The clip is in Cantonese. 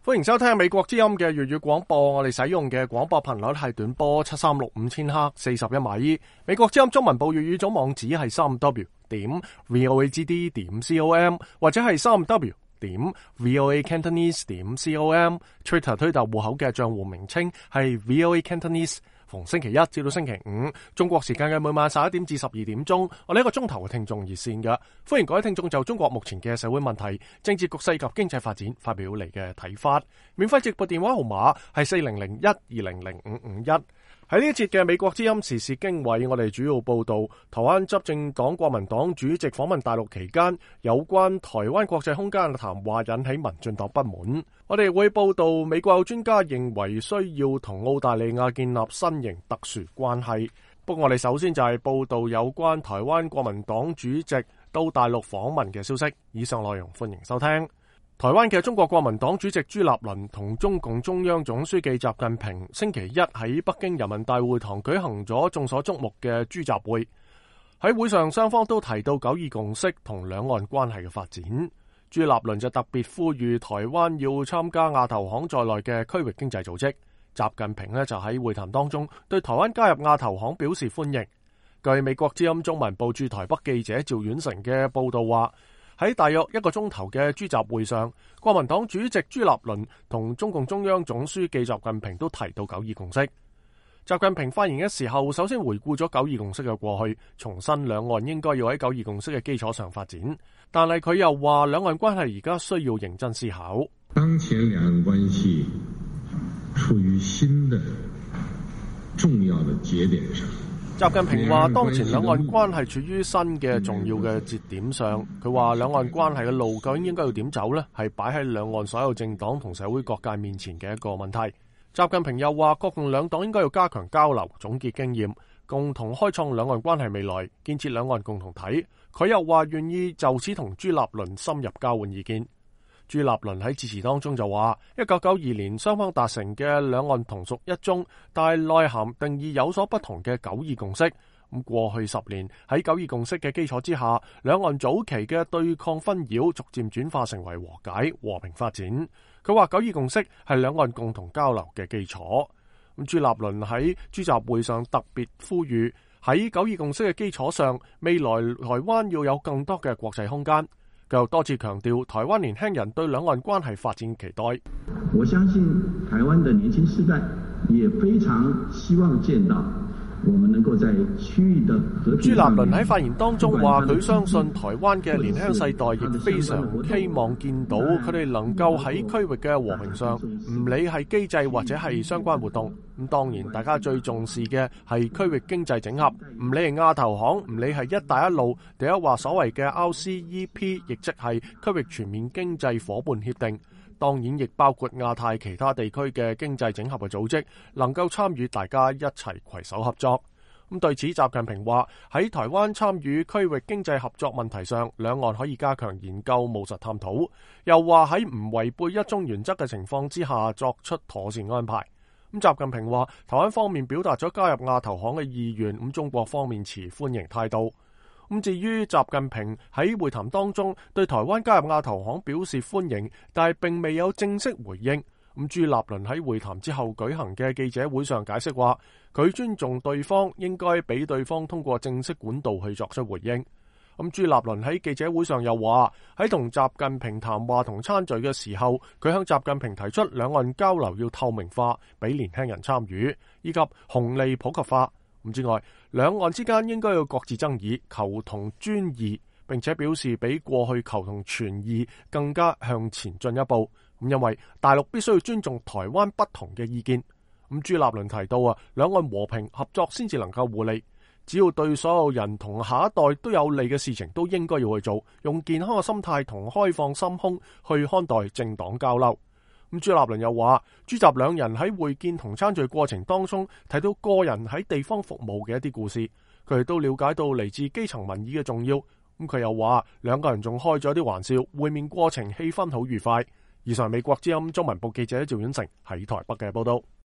歡迎收聽美國之音嘅粵語廣播，我哋使用嘅廣播頻率係短波7365000赫41米。美國之音中文部粵語總網址係3w.voagd.com 或者係3w.voacantonese.com。Twitter 推特戶口嘅賬戶名稱係 VOA Cantonese。逢星期一至到星期五，中國時間嘅每晚11點至12點鐘，我哋一個鐘頭嘅聽眾熱線嘅，歡迎各位聽眾就中國目前嘅社會問題、政治局勢及經濟發展發表嚟嘅睇法。免費直撥電話號碼係40012005551。喺呢一節嘅美國之音時事經緯，我哋主要報道台灣執政黨國民黨主席訪問大陸期間，有關台灣國際空間嘅談話引起民進黨不滿。我哋會報道美國有專家認為需要同澳大利亞建立新型特殊關係。不過我哋首先就係報道有關台灣國民黨主席到大陸訪問嘅消息。以上內容歡迎收聽。台灣嘅中國國民黨主席朱立倫同中共中央總書記習近平星期一喺北京人民大會堂舉行咗眾所矚目嘅朱習會。喺會上，雙方都提到九二共識同兩岸關係嘅發展。朱立倫就特別呼籲台灣要參加亞投行在內嘅區域經濟組織。習近平就喺會談當中對台灣加入亞投行表示歡迎。據美國之音中文部駐台北記者趙遠成嘅報道話，喺大約一個鐘頭嘅朱習會上，國民黨主席朱立倫同中共中央總書記習近平都提到九二共識。習近平發言嘅時候，首先回顧咗九二共識嘅過去，重申兩岸應該要喺九二共識嘅基礎上發展。但係佢又話，兩岸關係而家需要認真思考。 當前兩岸關係處於新的重要的節點上。 習近平話，當前兩岸關係處於新嘅重要嘅節點上。佢話兩岸關係嘅路究竟應該要點走呢？係擺喺兩岸所有政黨同社會各界面前嘅一個問題。習近平又話，國共兩黨應該要加強交流，總結經驗，共同開創兩岸關係未來，建設兩岸共同體。佢又話願意就此同朱立倫深入交換意見。朱立倫喺致辭當中就話，1992年雙方達成嘅兩岸同屬一中，但係內涵定義有所不同嘅九二共識。咁過去10年喺九二共識嘅基礎之下，兩岸早期嘅對抗紛擾逐漸轉化成為和解、和平發展。佢話九二共識係兩岸共同交流嘅基礎。咁朱立倫喺朱習會上特別呼籲，喺九二共識嘅基礎上，未來台灣要有更多嘅國際空間。佢又多次強調，台灣年輕人對兩岸關係發展期待。 我相信台灣的年輕世代也非常希望見到我們能夠在區域的和平。朱立倫喺發言當中話，佢相信台灣嘅年輕世代亦非常希望見到佢哋能夠喺區域嘅和平上，唔理係機制或者係相關活動。咁當然，大家最重視嘅係區域經濟整合，唔理係亞投行，唔理係一帶一路，第一話所謂嘅 RCEP， 亦即係區域全面經濟夥伴協定。當然亦包括亞太其他地區嘅經濟整合嘅組織，能夠參與，大家一齊攜手合作。咁對此，習近平話喺台灣參與區域經濟合作問題上，兩岸可以加強研究務實探討。又話喺唔違背一中原則嘅情況之下作出妥善安排。咁習近平話，台灣方面表達咗加入亞投行嘅意願，咁中國方面持歡迎態度。咁至於習近平喺會談當中對台灣加入亞投行表示歡迎，但係並未有正式回應。咁朱立倫喺會談之後舉行嘅記者會上解釋話，佢尊重對方，應該俾對方通過正式管道去作出回應。咁朱立倫喺記者會上又話，喺同習近平談話同餐聚嘅時候，佢向習近平提出兩岸交流要透明化，俾年輕人參與，以及紅利普及化。咁之外，兩岸之間應該要各自爭議，求同尊異，並且表示比過去求同存異更加向前進一步。咁因為大陸必須要尊重台灣不同嘅意見。咁朱立倫提到兩岸和平合作先至能夠互利，只要對所有人同下一代都有利嘅事情，都應該要去做，用健康嘅心態同開放心胸去看待政黨交流。咁朱立倫又話，朱習兩人喺會見同餐聚過程當中提到個人喺地方服務嘅一啲故事，佢哋都了解到嚟自基層民意嘅重要。咁佢又話，兩個人仲開咗啲玩笑，會面過程氣氛好愉快。以上係美國之音中文部記者趙遠成喺台北嘅報道。